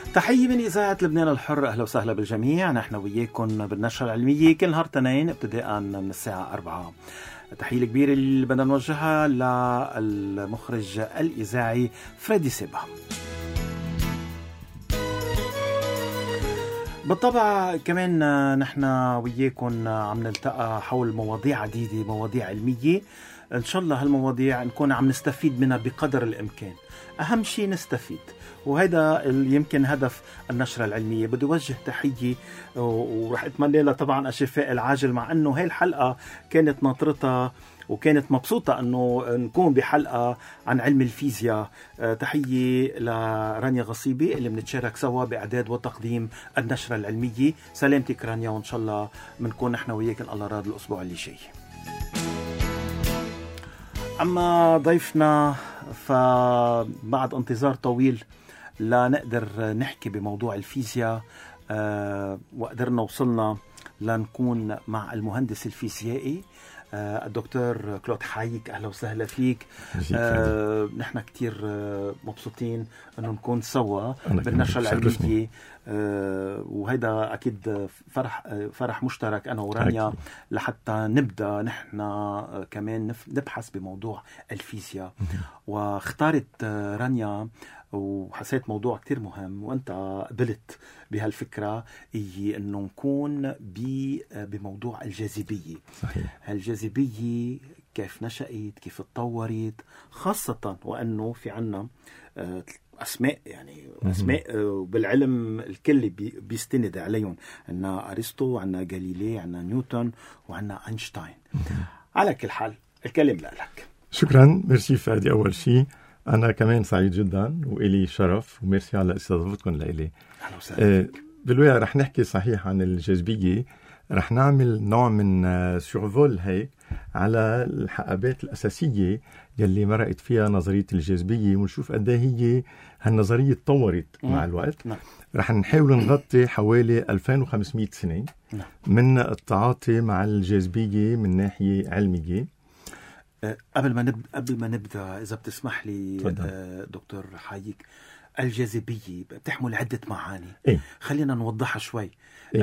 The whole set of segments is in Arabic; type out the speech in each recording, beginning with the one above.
تحية من إذاعة لبنان الحر، أهلا وسهلا بالجميع. نحن وياكم بالنشرة العلمية كل نهار تنين ابتداء من الساعة 4. تحية كبيرة اللي بدنا نوجهها للمخرج الإذاعي فريدي سيبا. بالطبع كمان نحن وياكم عم نلتقى حول مواضيع عديدة، مواضيع علمية. إن شاء الله هالمواضيع نكون عم نستفيد منها بقدر الإمكان. أهم شيء نستفيد، وهذا يمكن هدف النشرة العلمية. بدي وجه تحية ورح أتمنى لها طبعا الشفاء العاجل، مع أنه هاي الحلقة كانت ناطرتها وكانت مبسوطة أنه نكون بحلقة عن علم الفيزياء. تحية لرانيا غصيبي اللي بنتشارك سوا بإعداد وتقديم النشرة العلمية. سلامتك رانيا، وإن شاء الله بنكون نحن وياك إن الله راد الأسبوع اللي جاي. أما ضيفنا فبعد انتظار طويل لا نقدر نحكي بموضوع الفيزياء، وقدرنا وصلنا لنكون مع المهندس الفيزيائي الدكتور كلود حايك. أهلا وسهلا فيك. نحن كتير مبسوطين أنه نكون سوا بالنشرة العلمية، وهذا أكيد فرح مشترك أنا ورانيا لحتى نبدأ نحن كمان نبحث بموضوع الفيزياء. واختارت رانيا وحسيت موضوع كتير مهم، وأنت قبلت بهالفكرة، هي أنه نكون بموضوع الجاذبية. صحيح. الجاذبية كيف نشأت، كيف تطورت، خاصة وأنه في عنا أسماء، يعني أسماء بالعلم الكل بيستند عليهم. عنا أرسطو، عنا غاليلي، عنا نيوتن، وعنا أينشتاين. على كل حال الكلام لك. شكرا، ميرسي فادي. أول شيء أنا كمان سعيد جدا وإلي شرف، وميرسي على استضافتكم لإلي. بالوقت رح نحكي صحيح عن الجاذبية، رح نعمل نوع من سيرفول هيك على الحقبات الأساسية يلي مرقت فيها نظرية الجاذبية، ونشوف قد هي هالنظرية تطورت مع الوقت. رح نحاول نغطي حوالي 2500 سنة من التعاطي مع الجاذبية من ناحية علمية. قبل ما نبدأ إذا بتسمح لي دكتور حايك، الجاذبية بتحمل عدة معاني. خلينا نوضحها شوي.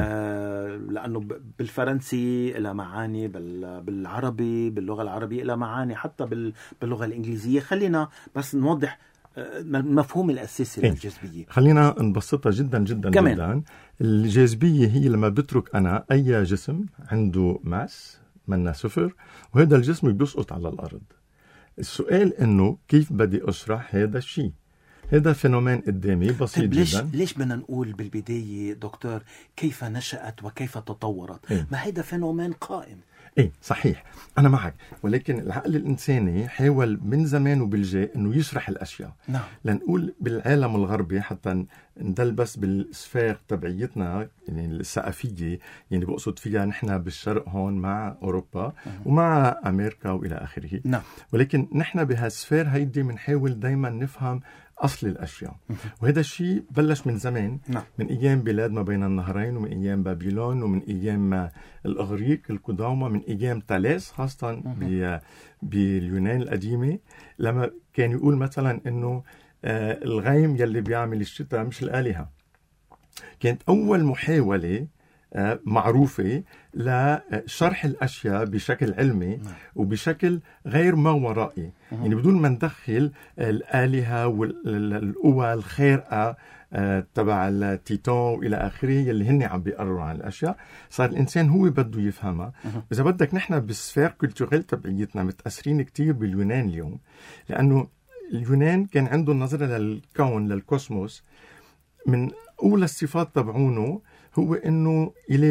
لأنه بالفرنسي لها معاني، بالعربي باللغة العربية لها معاني، حتى باللغة الإنجليزية. خلينا بس نوضح المفهوم الأساسي للجاذبية. خلينا نبسطها جدا جدا كمان. جدا. الجاذبية هي لما بترك أنا أي جسم عنده ماس منها صفر، وهذا الجسم بيسقط على الأرض. السؤال إنه كيف بدي أشرح هذا الشيء؟ هذا فينومين قدامي بسيط جدا. ليش بدنا نقول بالبداية دكتور كيف نشأت وكيف تطورت؟ ما هذا فينومين قائم. صحيح، أنا معك، ولكن العقل الإنساني حاول من زمان وبالجاي أنه يشرح الأشياء. لنقول بالعالم الغربي حتى ندل بس بالسفير تبعيتنا، يعني الثقافية، يعني بقصد فيها نحن بالشرق هون مع أوروبا ومع أمريكا وإلى آخره. ولكن نحن بهالسفير هيدي منحاول دايما نفهم أصل الأشياء، وهذا الشيء بلش من زمان. من أيام بلاد ما بين النهرين، ومن أيام بابلون، ومن أيام الإغريق القدامى، من أيام ثالث خاصة باليونان القديمة، لما كان يقول مثلا إنه الغيم يلي بيعمل الشتاء مش الآلهة. كانت أول محاولة معروفة لشرح الأشياء بشكل علمي وبشكل غير ما ورائي، يعني بدون ما ندخل الآلهة والقوى الخارقة تبع التيتان وإلى آخره يلي هن عم بيقرروا عن الأشياء. صار الإنسان هو بده يفهمها. إذا بدك نحن بالسفير كولتوريل تبعيتنا متأثرين كتير باليونان اليوم، لأنه اليونان كان عنده نظرة للكون للكوسموس. من أولى الصفات تبعونه هو إنه إليه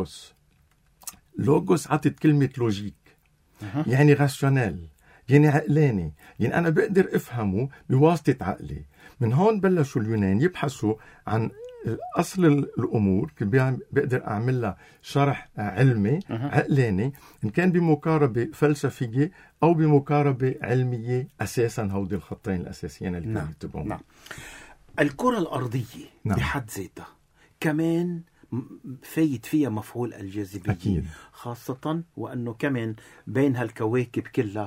لوغوس عطت كلمة لوجيك، يعني راشونال، يعني عقلاني، يعني أنا بقدر أفهمه بواسطة عقلي. من هون بلشوا اليونان يبحثوا عن أصل الأمور، كيف بقدر أعمل لها شرح علمي عقلاني، إن كان بمقاربة فلسفية أو بمقاربة علمية. أساسا هودي الخطين الأساسيين اللي كانوا يكتبون. الكرة الأرضية بحد ذاتها كمان فايت فيها مفعول الجاذبية. أكيد. خاصة وأنه كمان بين هالكواكب كلها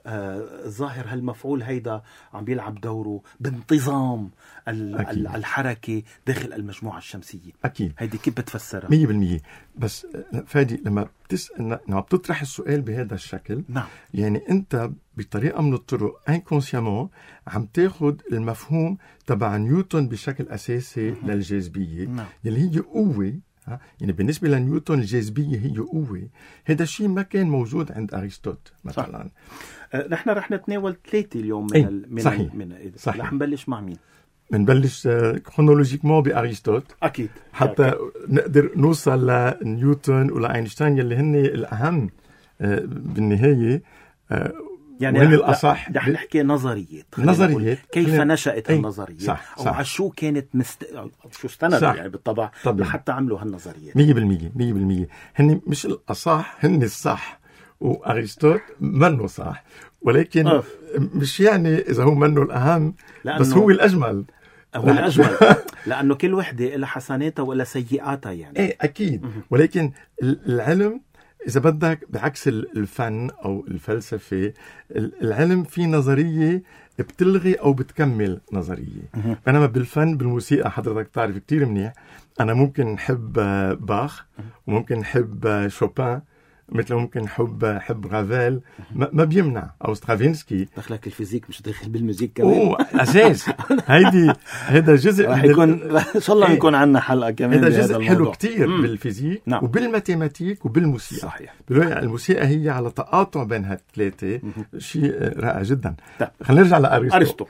الظاهر هالمفعول هيدا عم بيلعب دوره بانتظام الحركة داخل المجموعة الشمسية. أكيد. هيدي كيف بتفسرها؟ 100%. بس فادي لما بتطرح السؤال بهذا الشكل، نعم، يعني أنت بطريقة من الطرق انكونسيامون عم تاخد المفهوم تبع نيوتن بشكل أساسي للجاذبية. نعم. يلي هي قوة. يعني بالنسبة لنيوتن الجاذبية هي قوة. هذا الشيء ما كان موجود عند أرسطوط مثلا. نحن رح نتناول 3 اليوم صحيح. رح نبلش مع مين؟ منبلش كرونولوجيكمون بأرسطوط أكيد، حتى نقدر نوصل لنيوتن ولاينشتاين يلي هن الأهم بالنهاية. يعني وين الأصح؟ رح نحكي نظريات كيف نشأت النظرية، صح. أو على شو كانت شو استندوا يعني بالطبع لحتى عملوا هالنظريات. 100%. هن مش الأصح، هن الصح. وأرسطوط منه صح، ولكن مش يعني إذا هو منه الأهم، بس هو الأجمل. لأنه كل وحدة إلها حسناتها وإلها سيئاتها يعني. إيه أكيد. ولكن العلم إذا بدك بعكس الفن أو الفلسفة، العلم في نظرية بتلغي أو بتكمل نظرية. بينما بالفن بالموسيقى حضرتك تعرف كتير منيح، أنا ممكن نحب باخ وممكن نحب شوبان، مثل ممكن حب رافيل، ما بيمنع، أو سترافينسكي. دخلك الفيزيك مش داخل بالموسيقى كمان. أساس. هيدا جزء رح يكون إن شاء الله نكون عندنا حلقة كمان. هذا جزء حلو كتير بالفيزيك. نعم. وبالماتيماتيك وبالموسيقى. صحيح. الموسيقى هي على تقاطع بين هالثلاثة، شيء رائع جدا. خلينا نرجع لأرسطو.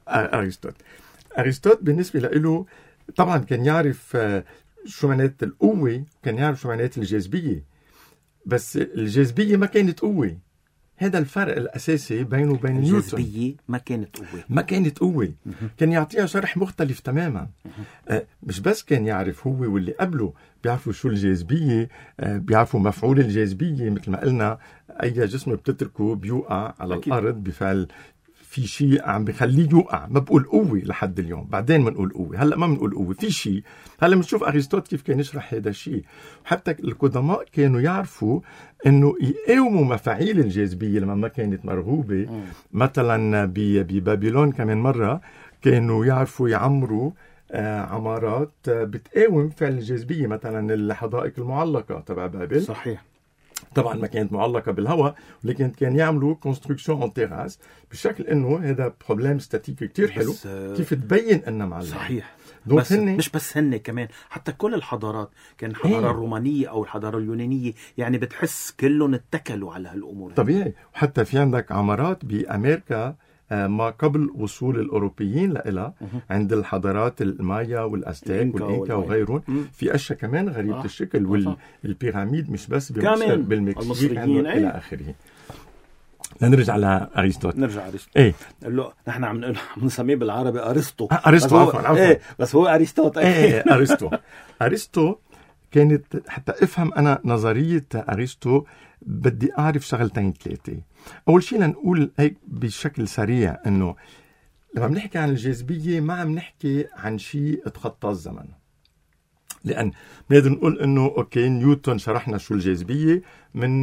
أرسطو بالنسبة له طبعا كان يعرف شو معنات القوة، كان يعرف شو معنات الجاذبية، بس الجاذبية ما كانت قوة. هذا الفرق الأساسي بينه وبين نيوتن. الجاذبية ما كانت قوة. كان يعطيها شرح مختلف تماما. مش بس كان يعرف هو واللي قبله بيعرفوا شو الجاذبية، بيعرفوا مفعول الجاذبية. مثل ما قلنا أي جسم بتتركه بيوقع على الأرض بفعل في شيء عم بخليه يوقع. ما بقول قوة لحد اليوم، بعدين بنقول قوة، هلأ ما بنقول قوة، في شيء. هلأ بنشوف أرسطو كيف كان يشرح هذا الشيء. حتى القدماء كانوا يعرفوا إنه يقاوموا مفاعيل الجاذبية لما ما كانت مرغوبة. مثلا ببابلون كمان مرة كانوا يعرفوا يعمروا عمارات بتقاوم فعل الجاذبية، مثلا الحدائق المعلقة تبع بابل. صحيح. طبعا ما كانت معلقة بالهواء، ولكن كان يعملوا كونستركسيون اون تيراس بشكل انه هذا بروبليم ستاتيكي كتير حلو. كيف تبين انه معلق. صحيح. بس مش بس هن كمان، حتى كل الحضارات، كان الحضارة الرومانية او الحضارة اليونانية، يعني بتحس كلهم اتكلوا على هالامور. طبيعي. وحتى في عندك عمارات بامريكا ما قبل وصول الأوروبيين لها، عند الحضارات المايا والأزتيك والإنكا وغيرهم، في أشياء كمان غريبة الشكل. والبيراميد مش بس بالمكسيك إلى آخره. نرجع لأرسطو. إيه له نحن عم نسميه بالعربي أرسطو. عفوا. بس هو أرسطو. أرسطو كانت، حتى أفهم أنا نظرية أرسطو بدي أعرف شغلتين 3. أول شيء لنقول هيك بشكل سريع إنه لما بنحكي عن الجاذبية ما عم نحكي عن شيء اتخطى الزمن، لأن بنقدر نقول إنه أوكي نيوتن شرحنا شو الجاذبية من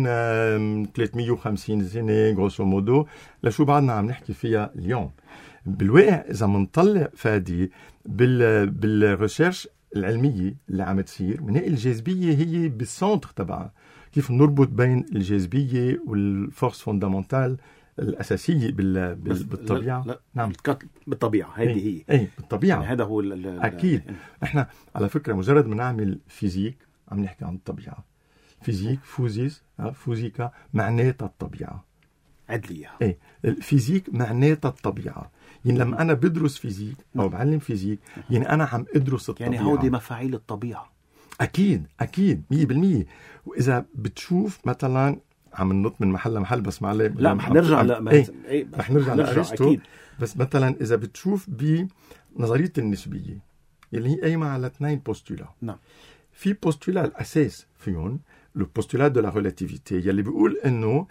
350 سنة غروسو مودو، لشو بعدنا عم نحكي فيها اليوم. بالواقع إذا منطلع فادي بالريسيرش العلمية اللي عم تصير، بنلاقي الجاذبية هي بالسنتر تبعها. كيف نربط بين الجاذبية والفورس فوندامنتال الأساسية بالطبيعة. لا. نعم بالطبيعة. هذه هي بالطبيعة. يعني هذا هو أكيد. إحنا على فكرة مجرد ما نعمل فيزيك عم نحكي عن الطبيعة. فيزيك فوزيكا معناتها الطبيعة. عدلية. الفيزيك معناتها الطبيعة. يعني لما أنا بدرس فيزيك أو بعلم فيزيك، يعني أنا عم أدرس الطبيعة. يعني هودي مفاعيل الطبيعة. أكيد 100%. وإذا بتشوف مثلا عم ننط من محل لمحل، بس معلي لا رح نرجع رح نرجع لأرسطو. بس مثلا إذا بتشوف بنظرية النسبية اللي هي قايمة على 2 بوستولا. نعم. في بوستولا الأساس فيهم لو بوستولا دو لا ريلاتيفيتي، يلي بيقول إنه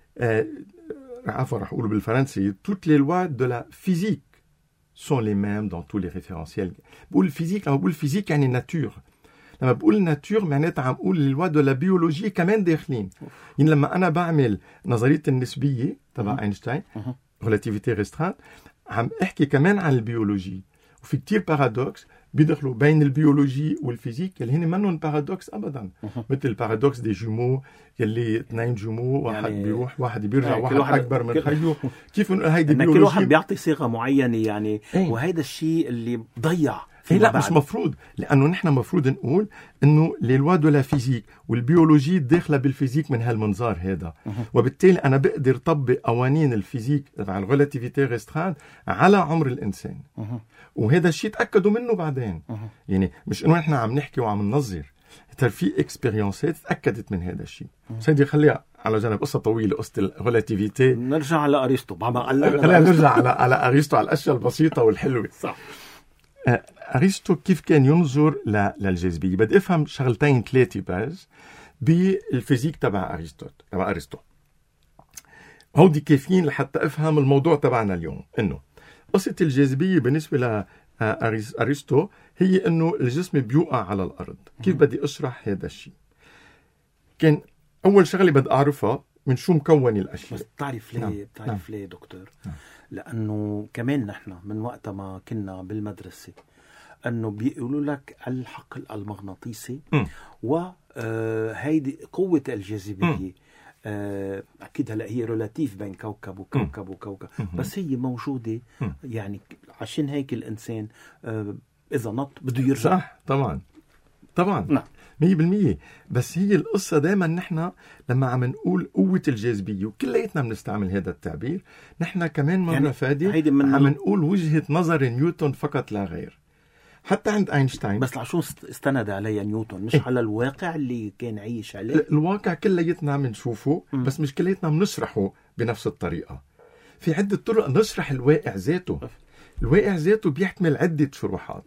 عفوا رح أقوله بالفرنسي toutes les lois de la physique sont les mêmes dans tous les référentiels. بقول الفيزيك، أو بقول الفيزيك يعني ناتور. لما بقول ناتور معناتها عم بقول الوا دو لا بيولوجي كمان داخلين. يعني لما انا بعمل نظريه النسبيه تبع اينشتاين ريلاتيفيتي ريسترانت عم احكي كمان عن البيولوجي. وفي كتير بارادوكس بيدخلوا بين البيولوجي والفيزيك اللي هن منهم بارادوكس ابدا، مثل البارادوكس دي جومو يلي اثنين جومو واحد يعني بيروح واحد بيرجع واحد اكبر من خيه. كيف انه هيدي بيولوجي، كل واحد بيعطي صيغه معينه يعني وهذا الشيء اللي ضيع. لا مش مفروض، لانه نحن مفروض نقول انه لي لوا دو لا فيزيك والبيولوجي داخله بالفيزيك من هالمنظار هذا. وبالتالي انا بقدر طبق قوانين الفيزيك تبع الريلاتيفيتي ريسترانت على عمر الانسان. وهذا الشيء تاكدوا منه بعدين. يعني مش انه نحن عم نحكي وعم ننظر، ترى في اكسبيرينسات تاكدت من هذا الشيء. سيدي خليها على جنب، قصه طويله قصه الريلاتيفيتي. نرجع على ارسطو. خلينا نرجع على ارسطو، على الاشياء البسيطه والحلوه. صح. أرسطو كيف كان ينظر للجاذبية؟ بدي أفهم شغلتين ثلاثة بس بالفيزيك تبع أرسطو. هودي كافيين لحتى أفهم الموضوع تبعنا اليوم. إنه قصة الجاذبية بالنسبة لأرسطو هي إنه الجسم بيوقع على الأرض. كيف بدي أشرح هذا الشيء؟ كان أول شغلة بدي أعرفها من شو مكون الأشياء. بس بتعرف ليه؟ بتعرف ليه دكتور؟ لأنه كمان نحن من وقت ما كنا بالمدرسة أنه بيقولوا لك الحقل المغناطيسي وهيدي قوة الجاذبية. أكيد هلأ هي ريلاتيف بين كوكب وكوكب وكوكب، بس هي موجودة. يعني عشان هيك الإنسان إذا نط بده يرجع. صح طبعا نعم 100%. بس هي القصة دائما نحن لما عم نقول قوة الجاذبية وكلياتنا بنستعمل هذا التعبير، نحن كمان مرة يعني فادي عم نقول وجهة نظر نيوتن فقط لا غير. حتى عند أينشتاين بس لعشو استند عليها نيوتن؟ مش على الواقع اللي كان عايش عليه. الواقع كلياتنا عم نشوفه بس مش كلياتنا بنشرحه بنفس الطريقة. في عدة طرق نشرح الواقع ذاته. الواقع ذاته بيحتمل عدة شروحات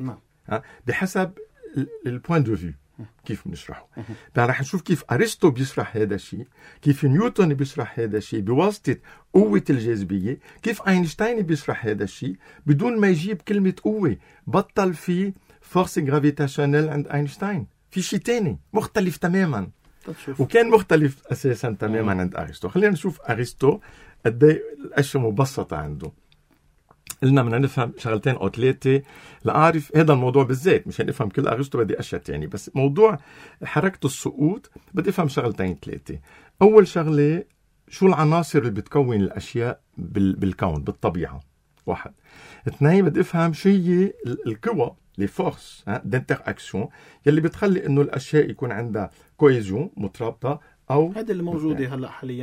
بحسب البوين دو فيو كيف بنشرحه. رح نشوف كيف أرسطو بيشرح هذا الشيء، كيف نيوتن بيشرح هذا الشيء بواسطة قوة الجاذبية، كيف أينشتاين بيشرح هذا الشيء بدون ما يجيب كلمة قوة. بطل في فورس جرافيتاشنال عند أينشتاين، في شيء تاني مختلف تماما. وكان مختلف أساسا تماما عند أرسطو. خلينا نشوف أرسطو قد ايه الأشياء مبسطة عنده. قلنا بدنا نفهم شغلتين أو ثلاثة لأعرف هذا الموضوع بالذات. مشان أفهم كل أرسطو بدي أشياء تاني، بس موضوع حركة السقوط بدي أفهم شغلتين ثلاثة. أول شغلة، شو العناصر اللي بتكون الأشياء بالكون بالطبيعة؟ واحد. اثنين، بدي أفهم شو هي القوى لفورس دانتر أكسيون يلي بتخلي إنه الأشياء يكون عندها كويزيون مترابطة أو هذا اللي موجودة هلا حاليا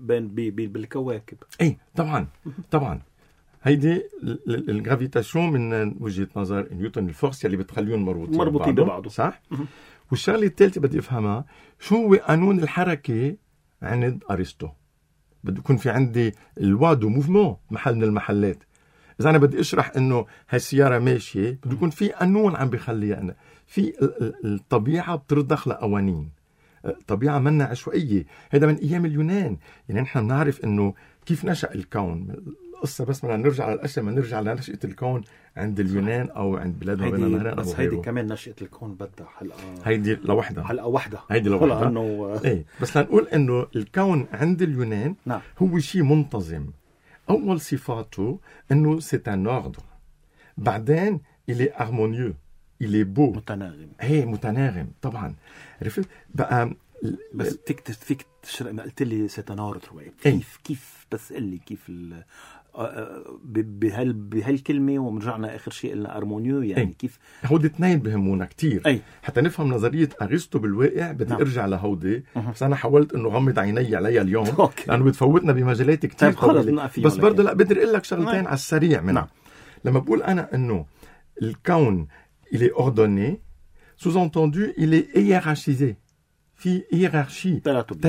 بالكواكب. أي طبعا هيدي الجرافيتاسيون من وجهة نظر نيوتن، الفورس اللي بتخليهم مربوطين ببعضه. صح؟ والشغلة الثالثة بدي أفهمها، شو هو قانون الحركة عند أرسطو؟ بده يكون في عندي الوادو موفمون محل من المحلات. إذا أنا بدي أشرح إنه هالسيارة ماشية بده يكون في قانون عم بخليها. أنا في الطبيعة بترضخ لقوانين. طبيعة منا عشوائية. هذا من أيام اليونان. يعني نحن بنعرف إنه كيف نشأ الكون. قصة بس بدنا نرجع على الأشياء، ما نرجع لنشأة الكون عند اليونان أو عند بلادنا بين النهرين. بس هيدي كمان نشأة الكون بدها حلقة، هيدي لوحدها هيدي لوحدها. إيه بس لنقول إنه الكون عند اليونان هو شيء منتظم. أول صفاته إنه c'est un ordre. بعدين il est harmonieux, il est beau. متناغم. متناغم طبعا. عرفت بقى. بس فيك تشرح. ما قلت لي ستنارد كيف بس قل لي كيف بهالكلمة ومرجعنا آخر شيء قلنا أرمونيو. يعني كيف هودي اثنين بهمونا كتير. حتى نفهم نظرية أرسطو بالواقع بدي أرجع لهودي. بس أنا حاولت إنه غمض عيني عليها اليوم لأنه بتفوتنا بمجالات كتير طويلة. بس برضه لا بدي أقول لك شغلتين على السريع منها. لما بقول أنا إنه الكون il est ordonné, sous-entendu il est hiérarchisé. في هيرارشي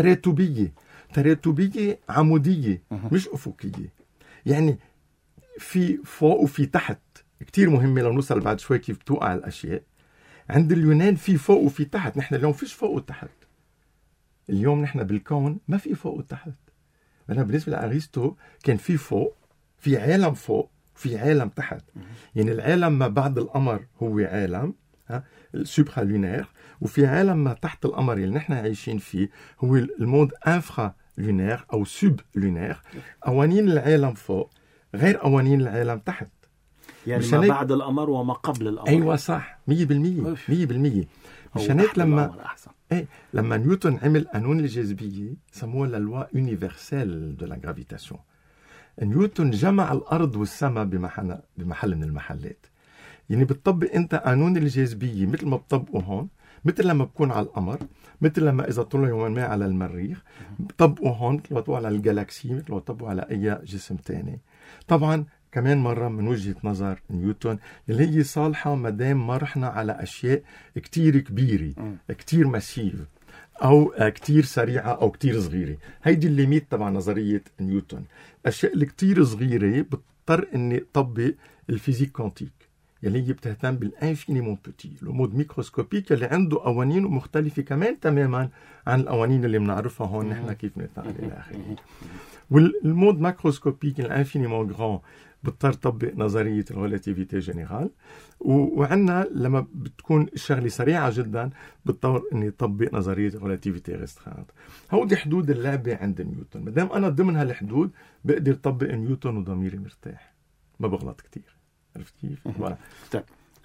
تراتبية عمودية مش أفقية. يعني في فوق وفي تحت. كتير مهمة لو نوصل بعد شوي كيف توقع الأشياء. عند اليونان في فوق وفي تحت. نحن اليوم فيش فوق وتحت. اليوم نحن بالكون ما في فوق وتحت. أنا بالنسبة لأرسطو كان في فوق، في عالم فوق، في عالم تحت. يعني العالم ما بعد القمر هو عالم السوبرا لونير، وفي عالم ما تحت القمر اللي نحن عايشين فيه هو المود انفرا لونير او سوب لونير. قوانين العالم فوق غير قوانين العالم تحت، يعني ما بعد القمر وما قبل القمر. ايوه صح 100%. 100%. مشان هيك لما نيوتن عمل قانون الجاذبيه سموه لا لوا يونيفرسال دو لا غرافيتاسيون. نيوتن جمع الارض والسماء بمحل من المحلات. يعني بتطبق انت قانون الجاذبيه مثل ما بتطبقه هون، مثل لما بكون على القمر، مثل لما اذا طلعوا يوما ما على المريخ بتطبقوا هون، مثل ما بتطبقوا على الجالاكسي، مثل ما بتطبقوا على اي جسم تاني. طبعا كمان مرة من وجهة نظر نيوتن اللي هي صالحة مدام ما رحنا على أشياء كتير كبيرة كتير مسيف أو كتير سريعة أو كتير صغيرة. هيدي الليميت تبع نظرية نيوتن. أشياء اللي كتير صغيرة بضطر إني أطبق الفيزيك كوانتيك يلي هي بتهتم بالانفينيمون بوتي، المود ميكروسكوبيك اللي عنده قوانين مختلفة كمان تماما عن القوانين اللي بنعرفها هون نحن كيف نتعامل إلى آخره. والمود ماكروسكوبيك الانفينيمون غران بضطر تطبق نظرية الريلاتيفيتي جينيرال. وعندنا لما بتكون الشغلة سريعة جدا بضطر اني اطبق نظرية الريلاتيفيتي ريسترانت. هودي حدود اللعبة عند نيوتن. مادام انا ضمن هالحدود بقدر اطبق نيوتن وضميري مرتاح، ما بغلط كتير. عرفت كيف؟ طيب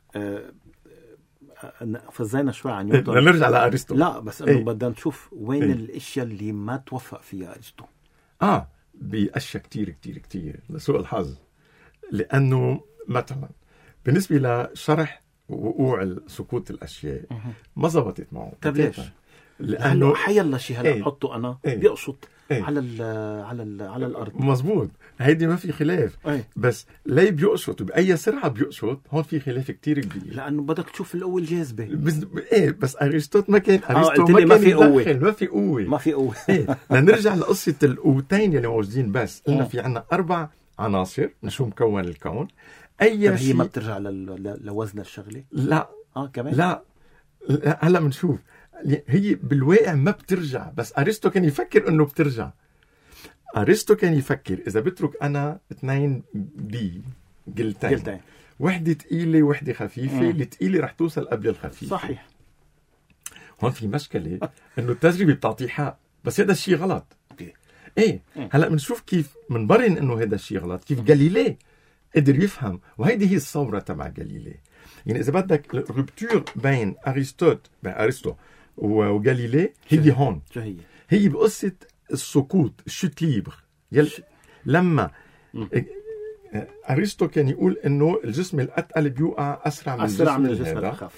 فزينا شوي عن نيوتن. نرجع لأرسطو. لا بس انه بدنا نشوف وين الاشياء اللي ما توفق فيها ارسطو. بأشياء كتير لسوء الحظ. لأنه مثلا بالنسبة لشرح وقوع سقوط الأشياء ما زبطت معه. طيب ليش؟ لأنه حيلا شيء هلا بحطه أنا بيقشط على الأرض. مزبوط، هيدي ما في خلاف. بس ليه بيقشط وبأي سرعة بيقشط هون في خلاف كتير كبير. لأنه بدك تشوف القوة الجاذبة. بس أرسطو ما كان ما في قوة. لنرجع لقصة القوتين اللي موجودين. بس قلنا في عنا 4 عناصر من شو مكون الكون. أي شيء هي ما بترجع لوزن الشغلة؟ لا كمان لا هلا بنشوف. هي بالواقع ما بترجع، بس أرسطو كان يفكر إنه بترجع. أرسطو كان يفكر إذا بترك أنا 2 جلتين، وحدة تقيلة وحدة خفيفة، اللي تقيلة رح توصل قبل الخفيفة. صحيح. هون في مشكلة إنه التجربة بتعطي حق، بس هذا الشيء غلط. هلا بنشوف كيف منبرن إنه هذا الشيء غلط. كيف جاليلي قدر يفهم، وهيدي هي الثورة تبع جاليلي. يعني إذا بدك الربطور بين أرسطو وجاليلي هي هون. هي بقصة السقوط، الشوت ليبر. لما أرسطو كان يقول إنه الجسم الأثقل بيوقع أسرع من الجسم الأخف.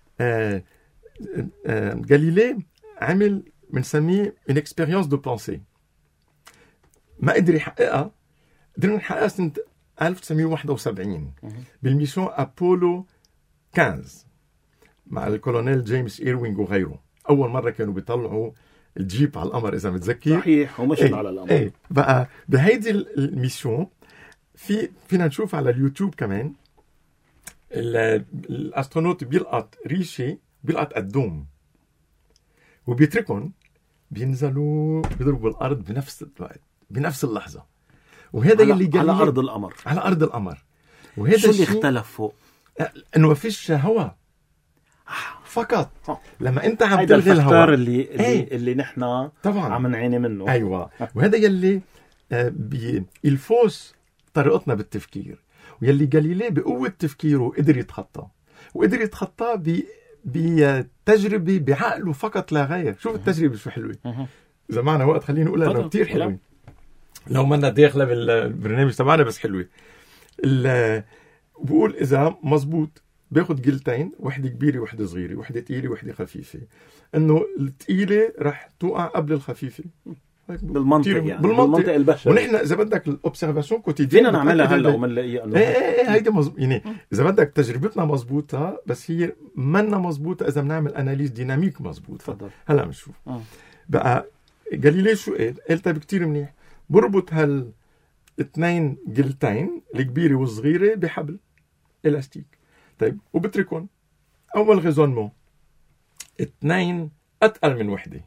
جاليلي عمل بنسميه une expérience de pensée. ما قدر يحققها. قدرنا نحققها سنة 1971 بالميشن أبولو 15 مع الكولونيل جيمس إيروينغ وغيره. أول مرة كانوا بيطلعوا الجيب على القمر إذا متذكر. صحيح، ومشوا على القمر. بقى بهيدي الميشن فينا نشوف على اليوتيوب كمان الأسترونوت بيلقط ريشة، بيلقط قدوم وبيتركهم بينزلوا بيضربوا الأرض بنفس الوقت بنفس اللحظة. وهذا يلي على أرض القمر. على أرض القمر. وهذا شو اللي اختلفوا؟ إنه ما فيش هواء فقط. لما أنت عم تلغي الهواء اللي نحن طبعا عم نعاني منه. أيوة. وهذا يلي الفوس طريقتنا بالتفكير، ويلي جاليلي بقوة تفكيره قدر يتخطى، وقدر يتخطى بتجربة بعقله فقط لا غير. شوف التجربة شو حلوة. إذا معنا وقت خليني أقولها إنه كتير حلوة، لو منا داخلة بالبرنامج تبعنا بس حلوة. بقول إذا مزبوط بياخد جلتين، وحدة كبيرة وحدة صغيرة، وحدة تقيلة وحدة خفيفة. إنه التقيلة رح توقع قبل الخفيفة بالمنطق، يعني بالمنطق البشري. ونحن إذا بدك الأوبسيرفاسيون كوتيديان فينا نعملها هلا ومنلاقيها إنه هيدا مزبوط. يعني إذا بدك تجربتنا مزبوطة، بس هي منا مزبوطة إذا بنعمل أناليز ديناميك مزبوط. هلا بنشوف. بقى جاليلي شو قال طيب كتير منيح، بربط 2 جلتين الكبيرة والصغيرة بحبل إلاستيك. طيب وبتركون. أول غيزونمون 2 أتقل من وحدة.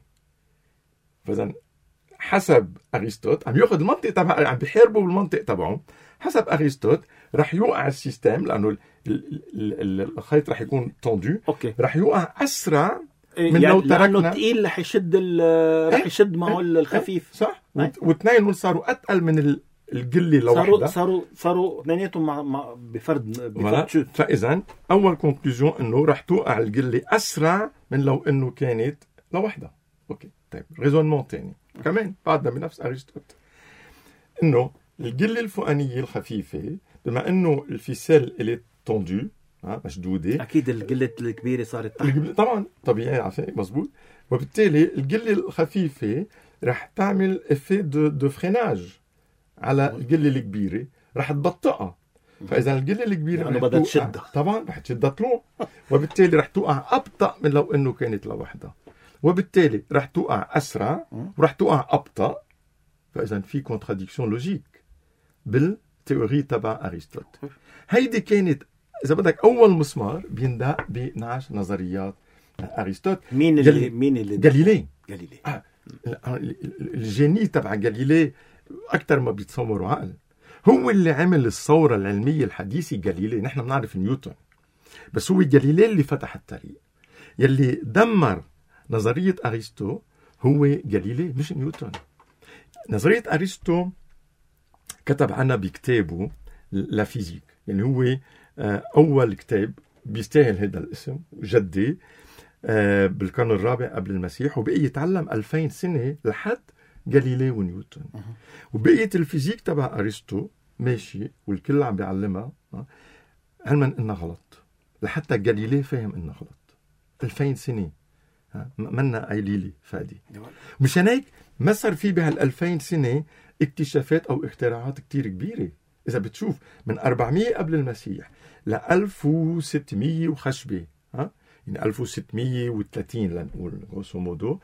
فإذا حسب أرسطوط عم يأخذ المنطق تبعه، عم بيحاربوا بالمنطق تبعه. حسب ارسطوط رح يوقع السيستم لانه الخيط رح يكون توندو، رح يوقع اسرع من يعني لو تركنا. لانه الثقيل رح يشد رح يشد معه الخفيف. صح. واثنين صاروا اتقل من القله لوحدها، صاروا اثنيناتهم بفرد شوت. فاذا اول كونكلوجن انه رح توقع القله اسرع من لو انه كانت لوحدها. اوكي طيب ريزونمون ثاني كمان بعدنا بنفس ارسطوط، انه القله الفوقانيه الخفيفه بما انه الفيسيل اللي توندو مشدوده، اكيد القله الكبيره صارت تحت. طبعا طبيعي عشان مزبوط، وبالتالي القله الخفيفه رح تعمل افي دو فريناج على القله الكبيره، رح تبطئها. فاذا القله الكبيره يعني بدها تشدها، طبعا رح تشدها طلوع، وبالتالي رح توقع ابطا من لو انه كانت لوحدها، وبالتالي رح توقع اسرع ورح توقع ابطا. فاذا في كونتراديكسيون لوجيك بالتيوري تبع ارسطوط. هيدي كانت اذا بدك اول مسمار بيندق بنعش نظريات ارسطوط. مين اللي غاليلي. الجيني تبع غاليلي اكثر ما بيتصوروا عقل. هو اللي عمل الثوره العلميه الحديثه. غاليلي نحن بنعرف نيوتن، بس هو غاليلي اللي فتح الطريق. يلي دمر نظريه ارسطو هو غاليلي مش نيوتن. نظريه ارسطو كتب عنها بكتابه لا فيزيك، يعني هو أول كتاب بيستاهل هذا الاسم، جدي بالقرن الرابع قبل المسيح، وبقي يتعلم 2000 سنة لحد غاليلي ونيوتن. وبقية الفيزيك تبع أرسطو ماشي والكل عم بيعلمها، علما إنها غلط، لحتى غاليلي فاهم إنها غلط. 2000 سنة منا قايليلي فادي. مشان هيك ما صار في بهال2000 سنة اكتشافات أو اختراعات كتير كبيرة. إذا بتشوف من 400 قبل المسيح ل 1600 وخشبة، يعني 1630 لنقول غوسو مودو،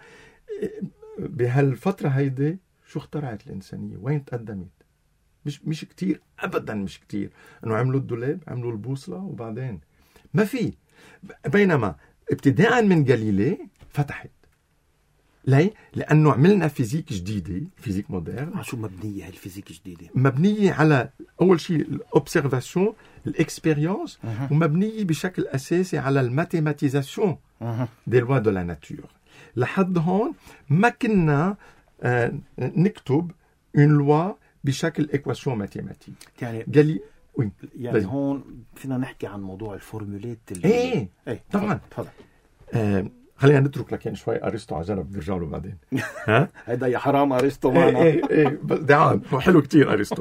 بهالفترة هيدي شو اخترعت الإنسانية؟ وين تقدمت؟ مش كتير أبدا، مش كتير. إنه عملوا الدولاب، عملوا البوصلة، وبعدين ما في. بينما ابتداء من غاليلي فتحت. ليه؟ لأنه عملنا فيزيك جديدة، فيزيك مودرن. شو مبنية هالفيزيك جديدة؟ مبنية على أول شيء الأوبسيرفاسيون، الإكسبيريونس، ومبنية بشكل أساسي على الماتيماتيزاسيون دي لوا دو لا ناتور. لحد هون ما كنا نكتب اون لوا بشكل إكواسيون ماتيماتيك. يعني يعني هون فينا نحكي عن موضوع الفورمولات ايه طبعا. تفضل. خلينا نترك لكن شوي ارسطو على جنب، نرجع له بعدين. هيدا يا حرام ارسطو معنا. ايه بس دعان هو حلو كتير ارسطو.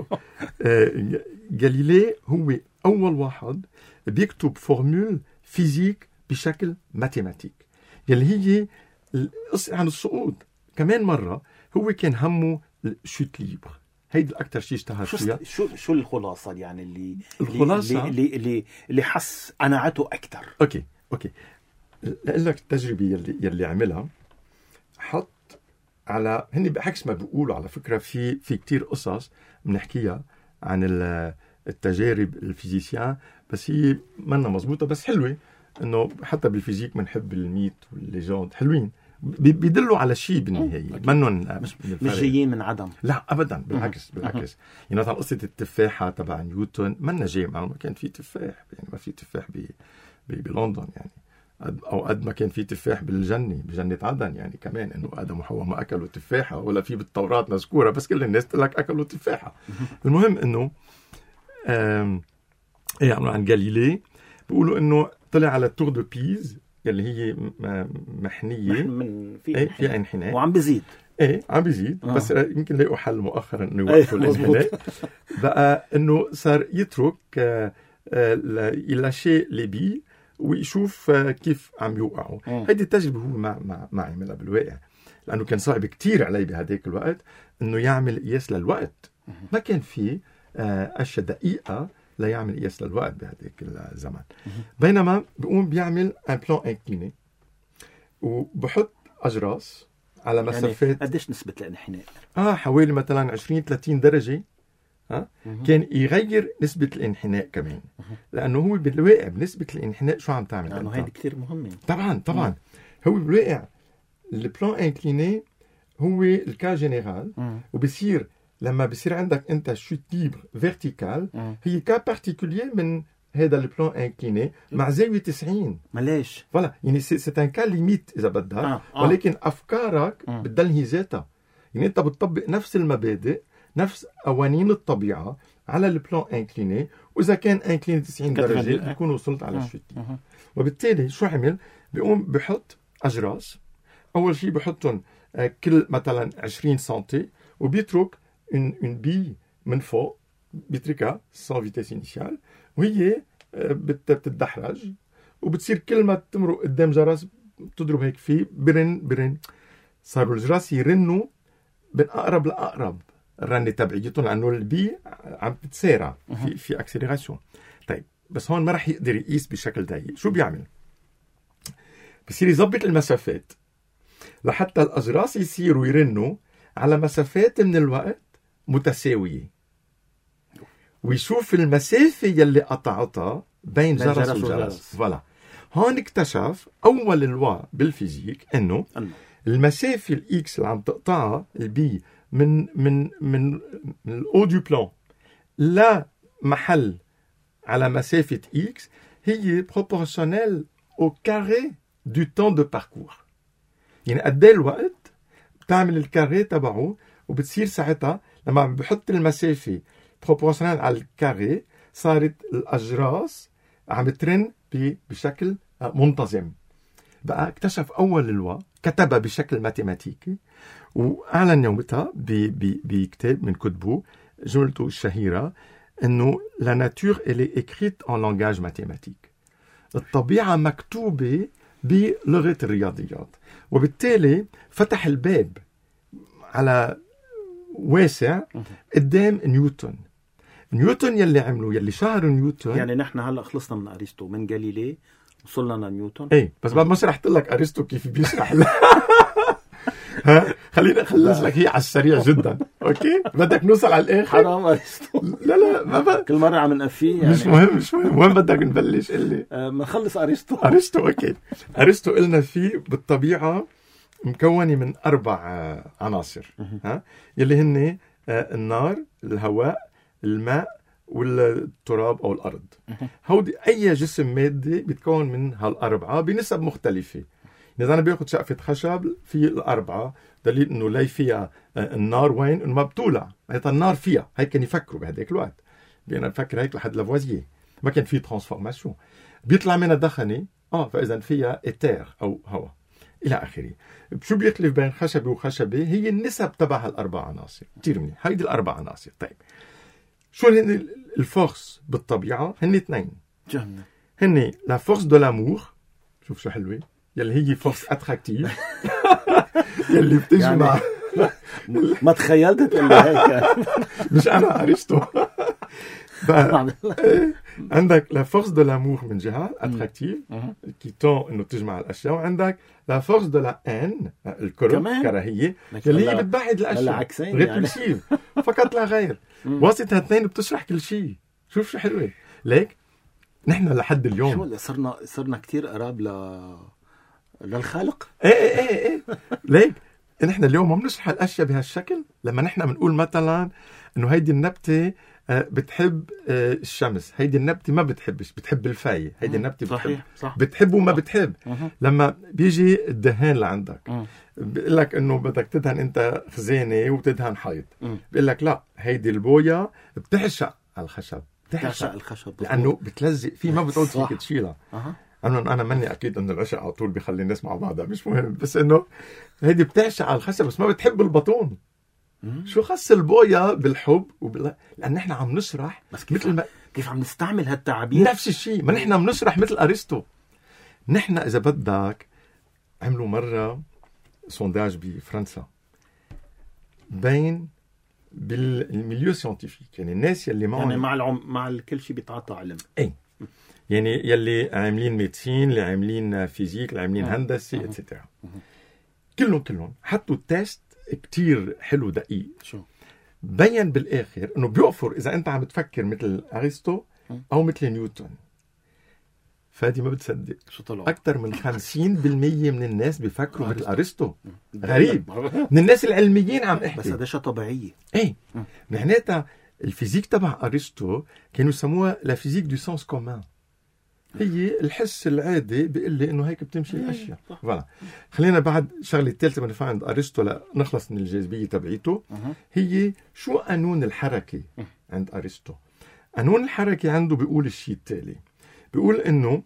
غاليلي هو اول واحد بيكتب فورمول فيزيك بشكل ماتيماتيك، يلي هي عن السقوط. كمان مره هو كان همه الشوت ليبر، هيدي الاكثر شيء اشتهر فيها. شو الخلاصه يعني الخلاصه اللي حس قناعته اكثر؟ اوكي لأقول لك التجربة يلي عملها، حط على هني بعكس ما بيقولوا على فكرة في كتير قصص بنحكيها عن التجارب الفيزيسيان، بس هي منا مزبوطة، بس حلوة. إنه حتى بالفيزيك بنحب الميت والليجند، حلوين، بيدلوا على شيء بالنهاية، منهم مش جايين من عدم. لا أبدا، بالعكس. يعني مثلا قصة التفاحة تبع نيوتن منا جاي معه، ما كان في تفاح، يعني ما في تفاح بلندن يعني، أو قد ما كان في تفاح بجنة عدن، يعني كمان إنه آدم وحواء ما أكلوا تفاحة، ولا في بالتوراة مذكورة، بس كل الناس تقول لك أكلوا تفاحة. المهم إنه يعني عن غاليلي بيقولوا إنه طلع على التور دو بيز اللي هي محنية في انحناء، وعم بيزيد. عم بيزيد. بس يمكن لاقوا حل مؤخرا إنه يوقفوا الانحناء. بقى إنه صار يترك يلاشي لي بي ويشوف كيف عم يوقعوا. هيدي التجربة هو ما عملها بالواقع، لأنه كان صعب كتير عليه بهداك الوقت إنه يعمل قياس للوقت. ما كان في أشياء دقيقة لا يعمل قياس للوقت بهداك الزمن. بينما بيقوم بيعمل ان بلان انكليني، وبحط أجراس على مسافات. يعني قديش نسبة الانحناء؟ حوالي مثلا 20-30 درجة. كان يغير نسبة الانحناء كمان، لأنه هو بالواقع بنسبة الانحناء شو عم تعمل؟ لأنه هيدي كتير مهمة. طبعا هو بالواقع البلان انكليني هو الكا جينيرال، وبصير لما بصير عندك انت شوت ليبر فيرتيكال هي كا بارتيكولير من هذا البلان انكليني مع زاويه 90. ملاش فوالا يعني سي ان كا ليميت اذا بدك ولكن افكارك بتضل هي ذاتها. يعني انت بتطبق نفس المبادئ نفس قوانين الطبيعه على البلان انكليني، واذا كان انكليني 90 درجه بتكون وصلت على الشوت. وبالتالي شو عمل؟ بيقوم بحط اجراس. اول شيء بحطهم كل مثلا 20 سنتي وبيترك اون بي من فوق بيتركها سان فيتيس انيشال وهي بتتدحرج وبتصير كل ما تمرق قدام جرس بتضرب هيك فيه برن. صاروا الجراس يرنوا من اقرب لاقرب الرنه تبعيتهم لانه البي عم تتسارع في اكسلراسيون. طيب بس هون ما راح يقدر يقيس بشكل دقيق. شو بيعمل؟ بصير يظبط المسافات لحتى الاجراس يصيروا يرنوا على مسافات من الوقت متساويه، ويشوف المسافه يلي قطعتها بين جرس وجرس. فوالا هون اكتشف اول لوا بالفيزيك انه المسافه الاكس اللي عم تقطعها البي من الاو دو بلان لا محل على مسافه اكس هي بروبورشنال au carré du temps de parcours. يعني قد ايه الوقت بتعمل الكاري تبعه، وبتصير ساعتها لما عم بحط المسافه بروبورشنال على الكاري صارت الاجراس عم ترن بشكل منتظم. بقى اكتشف اول لوا كتبها بشكل ماتيماتيكي واعلن يومتها بكتاب من كتبه جملته الشهيره انه لا ناتور elle est écrite en langage mathématique. الطبيعه مكتوبه بلغه الرياضيات، وبالتالي فتح الباب على واسع قدام نيوتن يلي عملوا يلي شهر نيوتن. يعني نحن هلا خلصنا من ارسطو من غاليلي وصلنا لنيوتن. ايه بس بعد ما شرحت لك ارسطو كيف بيشرح ها خليني اخلص لك هي على السريع جدا. اوكي بدك نوصل على الاخر. حرام ارسطو. لا ما كل مره عم نقفيه يعني. مش مهم وين بدك نبلش؟ قل لي. ما نخلص ارسطو. اوكي. ارسطو قلنا فيه بالطبيعه مكونه من 4 عناصر ها يلي هن النار، الهواء، الماء والتراب او الارض. هودي اي جسم مادي بيتكون من هال4 بنسب مختلفه. اذا انا باخذ شقفه خشب في ال4 دليل انه لا فيها النار وين انه ما بتولع. هيدا النار فيها هيك كانوا يفكروا بهداك الوقت. بينا نفكر هيك لحد لافوازييه ما كان في ترانسفورماسيون. بيطلع منها دخنه فاذا فيها ايتير او هواء الى اخره. شو بيختلف بين خشبه وخشبه؟ هي النسب تبع هال4 عناصر. كثير منيح هيدي ال4 عناصر. طيب شو هن الفورس بالطبيعه؟ هن 2 جنة. هن لا فورس دو لامور، شوف شو حلوه، يلي هي فورس اتراكتيف يلي بتجي يعني مع ما تخيلت تقول لي هيك. مش انا ارسطو. عندك لا فورس دو لامور من جهه اتراكتيف كي تون انه تجمع الاشياء، وعندك لا فورس دو لا ان الكراهيه اللي هي بتبعد الاشياء ريبولسيف فقط لا غير. واسطه هالتنين بتشرح كل شيء. شوف شو حلوه. ليك نحن لحد اليوم شو صرنا كتير قراب للخالق. ايه ليك نحن اليوم ما بنشرح الاشياء بهالشكل. لما نحن بنقول مثلا انه هيدي النبته بتحب الشمس، هيدي النبته ما بتحب الفايه، هيدي النبته بتحب وما بتحب. لما بيجي الدهان لعندك بيقول لك انه بدك تدهن انت خزانه وبتدهن حيط، بيقول لك لا هيدي البويه بتعشق على الخشب، بتعشق الخشب لانه بتلزق فيه ما بتقول فيك تشيلها. انا ماني اكيد انه العشق على طول بيخلي الناس مع بعضها، مش مهم، بس انه هيدي بتعشق على الخشب بس ما بتحب البطون. شو خص البويا بالحب لان نحن عم نشرح مثل ما كيف عم نستعمل هالتعابير نفس الشيء. ما نحن عم نشرح مثل ارسطو. نحن اذا بدك عملوا مره سونداج بفرنسا بين بالميليو ساينتيفيك، يعني الناس يلي معهم يعني مع كل شيء بيتعاطى علم. اي يعني يلي عاملين ميديسين، اللي عاملين فيزيك، اللي عاملين هندسه اتسيتيرا، كلهم حطوا تيست كتير حلو دقيق. شو بين بالاخر انه بيوفر اذا انت عم تفكر مثل ارسطو او مثل نيوتن. فادي ما بتصدق شو طلعوا؟ أكثر من 50% من الناس بيفكروا مثل أرسطو. غريب. من الناس العلميين عم احكي. بس هذا طبيعية. ايه معناتها الفيزيك تبع أرسطو كانوا يسموها لا فيزيك دو سانس كومان. هي الحس العادي بيقول لي انه هيك بتمشي الاشياء. فوالا. خلينا بعد شغله الثالثه بنفع عند أرسطو لنخلص من الجاذبيه تبعيته. هي شو قانون الحركه عند أرسطو. قانون الحركه عنده بيقول الشيء التالي. بيقول انه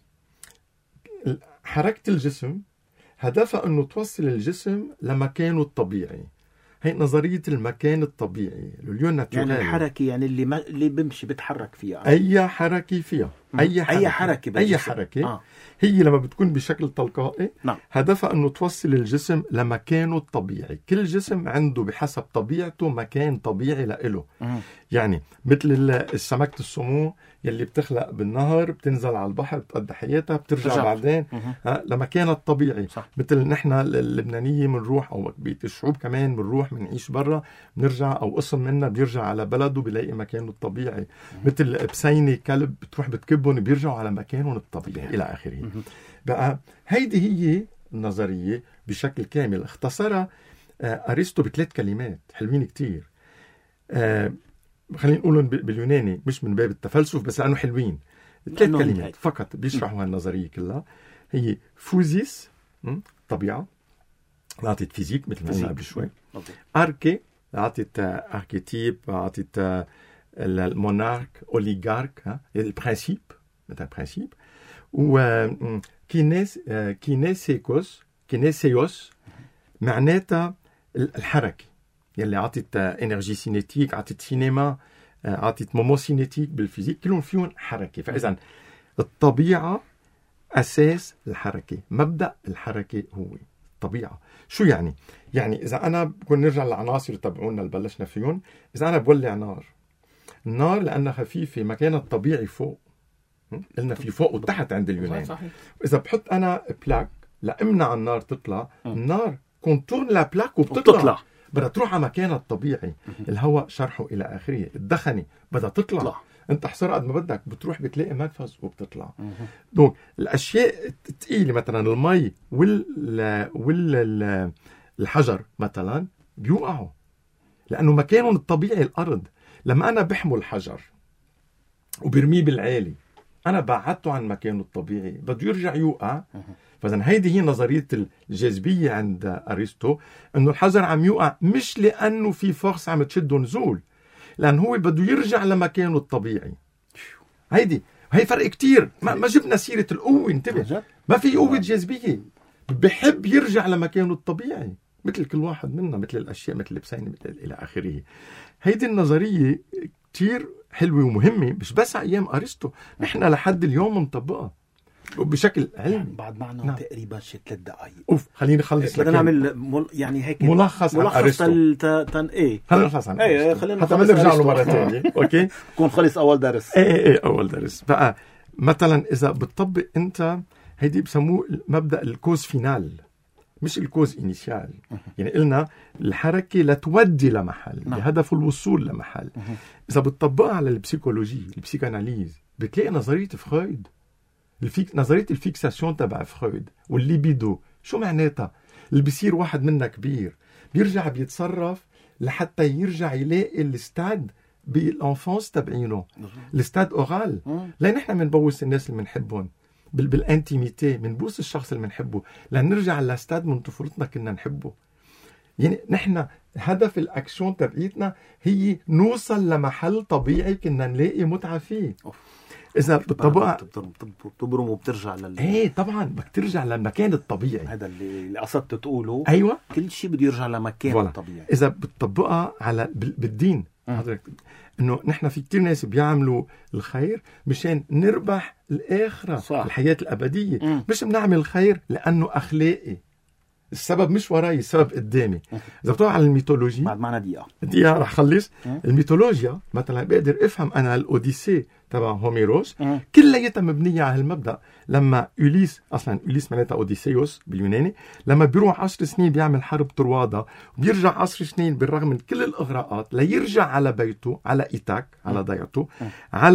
حركه الجسم هدفها انه توصل الجسم لمكانه الطبيعي. هي نظرية المكان الطبيعي. يعني الحركة يعني اللي بمشي بتحرك فيها. أي حركة فيها. أي حركة. هي لما بتكون بشكل تلقائي هدفها أنه توصل الجسم لمكانه الطبيعي. كل جسم عنده بحسب طبيعته مكان طبيعي لإله. يعني مثل السمكة السمو يلي بتخلق بالنهر بتنزل على البحر بتقضي حياتها بترجع بعدين لمكانها الطبيعي. مثل نحن اللبنانية منروح أو بيت الشعوب كمان منروح منعيش برا بنرجع أو قسم منا بيرجع على بلده بيلاقي مكانه الطبيعي. مثل بسينة كلب بتروح بتكبهم بيرجعوا على مكانهم الطبيعي إلى آخره. بقى هيدي هي النظرية بشكل كامل. اختصرها أرسطو بثلاث كلمات حلوين كتير. خلينا نقولهم باليوناني مش من باب التفلسف بس لأنه حلوين. ثلاث كلمات فقط بيشرحوا هالنظرية كلها. هي فوزيس طبيعة عطيت فيزيك مثل ما قلنا قبل شوي. أركي عطيت أركيتيب عطيت المونارك أوليغارك البرانسيب مثل برانسيب. كينيسيوس معناتها الحركة يلي عطيت انرجي سينيتيك عطيت سينما عطيت مومو سينيتيك بالفيزيك كلهم فيهم حركة. فإذا الطبيعة أساس الحركة. مبدأ الحركة هو الطبيعة. شو يعني؟ يعني إذا أنا بكون نرجع للعناصر تبعونا اللي بلشنا فيهم. إذا أنا بولع نار النار لأنها خفيفة مكانها الطبيعي فوق. قلنا في فوق وتحت عند اليونان. إذا بحط أنا بلاك لأمنع النار تطلع النار كونتورن لا بلاك وبتطلع بدها تروح على مكانها الطبيعي. الهواء شرحه إلى آخره. الدخنة بدها تطلع. أنت حصر قد ما بدك بتروح بتلاقي منفذ وبتطلع. دونك الأشياء الثقيلة مثلا المي والحجر مثلا بيوقعوا لأنه مكانهم الطبيعي الأرض. لما أنا بحمل حجر وبرميه بالعالي أنا بعدته عن مكانه الطبيعي بده يرجع يوقع. فإذن هيدي هي نظرية الجاذبية عند أرسطو أنه الحجر عم يوقع مش لأنه في فرص عم تشده نزول لأن هو بده يرجع لمكانه الطبيعي. هيدي هي فرق كتير. ما جبنا سيرة القوة. انتبه ما في قوة جاذبية. بحب يرجع لمكانه الطبيعي مثل كل واحد منا مثل الأشياء مثل البسين إلى آخره. هيدي النظرية كتير حلوة ومهمة مش بس أيام أرسطو. نحن لحد اليوم مطبقها بشكل علمي. يعني بعد معنا تقريبا شي 3 دقائق. خلينا نخلص. بدنا نعمل يعني هيك ملخص عن أرسطو. ايه خلينا نخلص عن أرسطو. خلينا حتى ما نرجع له مرة ثانية. أوكي. كون خلص أول درس. إيه أول درس. بقى مثلا إذا بتطبق أنت هيدي بسموه مبدأ الكوز فينال مش الكوز إنيشيال. يعني قلنا الحركة لتودي لمحل بهدف الوصول لمحل. إذا بتطبقها على البسيكولوجي البسيكاناليز بتلاقي نظرية فرويد نظرية الفيكساسيون تبع فرويد والليبيدو. شو معناتها؟ اللي بيصير واحد منا كبير بيرجع بيتصرف لحتى يرجع يلاقي الاستاد بالانفانس تبعينه الاستاد اورال. لأن نحن منبوس الناس اللي منحبهم بالانتيميتي منبوس الشخص اللي منحبه لأن نرجع للاستاد من طفولتنا كنا نحبه. يعني نحن هدف الأكشن تبعيتنا هي نوصل لمحل طبيعي كنا نلاقي متعة فيه. إذا بتطبقها بتبرم وبترجع إيه طبعا بدك ترجع للمكان الطبيعي. هذا اللي قصدت تقوله. أيوة كل شيء بده يرجع لمكانه الطبيعي. إذا بتطبقها على بالدين إنه نحن في كتير ناس بيعملوا الخير مشان نربح الآخرة صح. الحياة الأبدية. مش بنعمل الخير لأنه أخلاقي. السبب مش وراي السبب قدامي. إذا بتوع على الميثولوجي بعد معنا دقيقة رح خلص. الميثولوجيا مثلا بقدر أفهم أنا الأوديسي تبع هوميروس كلها مبنية على المبدأ. لما أوليس أصلا أوليس معناتها أوديسيوس باليوناني لما بيروح 10 سنين بيعمل حرب طروادة وبيرجع 10 سنين بالرغم من كل الإغراءات ليرجع على بيته على إيتاك على ضيعته على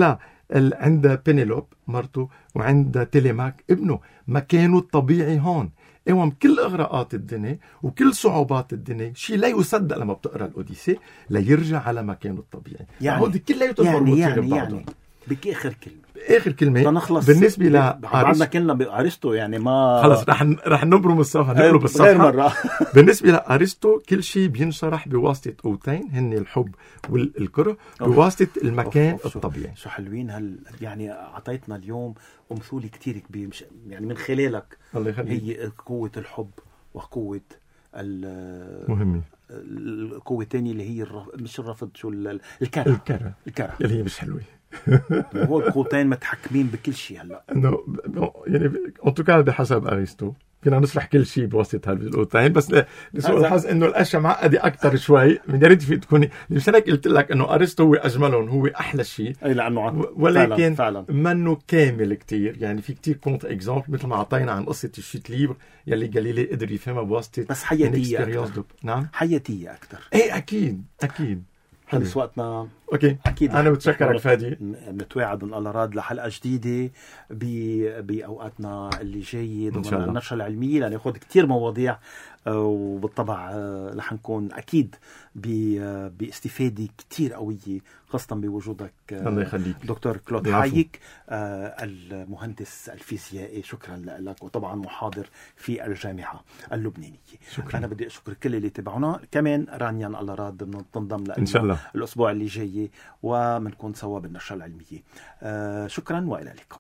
عند بينيلوب مرته وعند تيليماك ابنه مكانه الطبيعي هون. ايوم كل اغراءات الدنيا وكل صعوبات الدنيا شيء لا يصدق لما بتقرا الاوديسي ليرجع على مكانه الطبيعي. يعني هودي كلياتهم مربوطين ببعضهم. يعني بك اخر كلمه نخلص بالنسبه بعدنا كنا بارسطو يعني ما خلص رح نبرم الصفحه نقلب الصفحه. بالنسبه لارسطو كل شيء بينشرح بواسطه قوتين هن الحب والكره بواسطه المكان الطبيعي. شو حلوين يعني اعطيتنا اليوم امثله كتير كبيره يعني من خلالك. الله يخليك. هي قوه الحب وقوه مهمه القوه الثانيه اللي هي مش الرفض، شو الكره اللي هي مش حلوه. هو القوتين متحكمين بكل شيء هلا. انه يعني ان بحسب ارسطو فينا نشرح كل شيء بواسطه هالقوتين، بس لسوء الحظ انه الاشياء معقده اكثر شوي. من يا ريت في تكوني مشان هيك قلت لك انه ارسطو هو اجملهم، هو احلى شيء، اي لانه ولكن فعلا منه كامل كتير. يعني في كتير كونت اكزامبل مثل ما اعطينا عن قصه الشيت ليبر يلي جاليلي قدر يفهمها بواسطه بس حياتيه اكثر. نعم حياتيه اكثر. ايه اكيد خلص وقتنا. اوكي اكيد انا بتشكرك فادي. بنتواعد ان الله راد لحلقه جديده باوقاتنا اللي جايه ضمن النشره العلميه لناخذ كتير مواضيع، وبالطبع رح نكون اكيد باستفاده كتير قويه خاصه بوجودك. الله يخليك دكتور كلود حايك المهندس الفيزيائي، شكرا لك، وطبعا محاضر في الجامعه اللبنانيه. شكرا. انا بدي اشكر كل اللي تابعونا، كمان رانيا الله راد بننضم لنا ان شاء الله الاسبوع اللي جاي وبنكون سوا بالنشره العلميه. شكرا والى اللقاء.